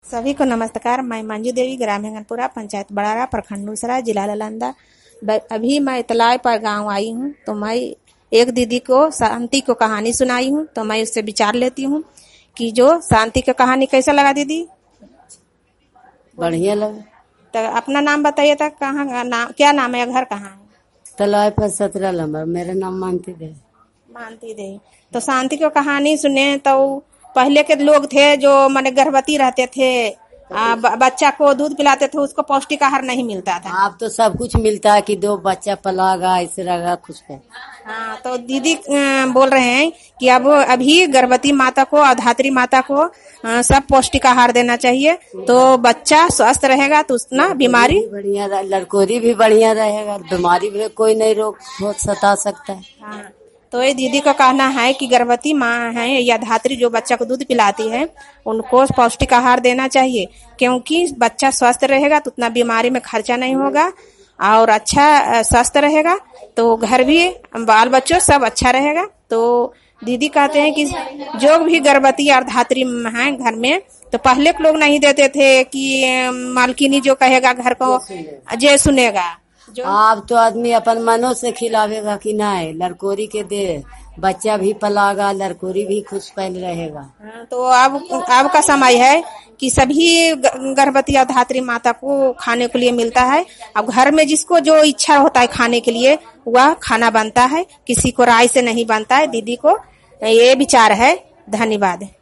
सभी को नमस्कार। मैं मंजू देवी, ग्राम हेंगनपुरा, पंचायत बड़ारा, प्रखंड नूसरा, जिला नालंदा। अभी मैं तलाय पर गांव आई हूं, तो मैं एक दीदी को शांति को कहानी सुनाई हूं, तो मैं उससे विचार लेती हूं कि जो शांति की कहानी कैसा लगा दीदी? बढ़िया लगा। तो अपना नाम बताइए। था कहाँ क्या नाम है, घर कहाँ है? तलाय पर 17 नंबर। मेरा नाम मानती देवी। मानती देवी। तो शांति को कहानी सुने तो पहले के लोग थे जो माने गर्भवती रहते थे, बच्चा को दूध पिलाते थे, उसको पौष्टिक आहार नहीं मिलता था। अब तो सब कुछ मिलता है कि 2 बच्चा पलागा, ऐसे रहेगा कुछ है। हाँ, तो दीदी बोल रहे हैं कि अब अभी गर्भवती माता को और धात्री माता को सब पौष्टिक आहार देना चाहिए, तो बच्चा स्वस्थ रहेगा, तो उतना बीमारी बढ़िया, लड़कोरी भी बढ़िया रहेगा, बीमारी भी कोई नहीं रोग सता सकता है। हाँ, तो ये दीदी का कहना है कि गर्भवती माँ है या धात्री जो बच्चा को दूध पिलाती है, उनको पौष्टिक आहार देना चाहिए, क्योंकि बच्चा स्वस्थ रहेगा तो उतना बीमारी में खर्चा नहीं होगा और अच्छा स्वस्थ रहेगा, तो घर भी बाल बच्चों सब अच्छा रहेगा। तो दीदी कहते हैं कि जो भी गर्भवती और धात्री है घर में, तो पहले के लोग नहीं देते थे कि मालकिनी जो कहेगा घर को जे सुनेगा। अब तो आदमी अपन मनो से खिलावेगा कि नहीं, लड़कोरी के दे, बच्चा भी पलागा, लड़कोरी भी खुश पहल रहेगा। तो अब का समय है कि सभी गर्भवती और धात्री माता को खाने के लिए मिलता है। अब घर में जिसको जो इच्छा होता है खाने के लिए वह खाना बनता है, किसी को राय से नहीं बनता है। दीदी को ये विचार है। धन्यवाद।